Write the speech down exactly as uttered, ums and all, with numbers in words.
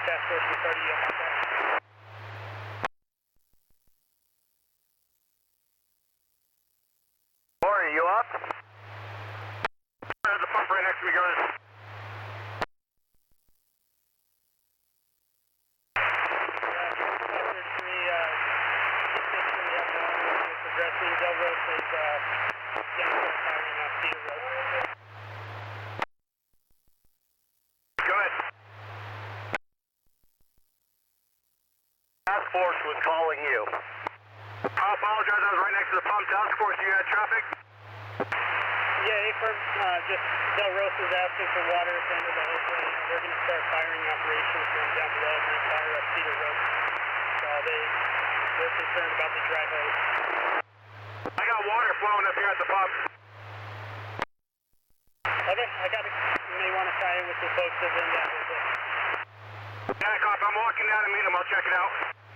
task force reporting you about that. Are you up? There's a pump right next to me, guys. Task force was calling you. I apologize, I was right next to the pump. Task force, you had traffic? Yeah, A-firm, uh, just Del Rosa's asking for water at the end of the opening. They're going to start firing operations from down below and then fire up Cedar Road. So they, they're concerned about the dry hose. I got water flowing up here at the pump. Okay, I got it. You may want to tie in with the folks that are in that. Yeah, cop, I'm walking down to meet them. I'll check it out.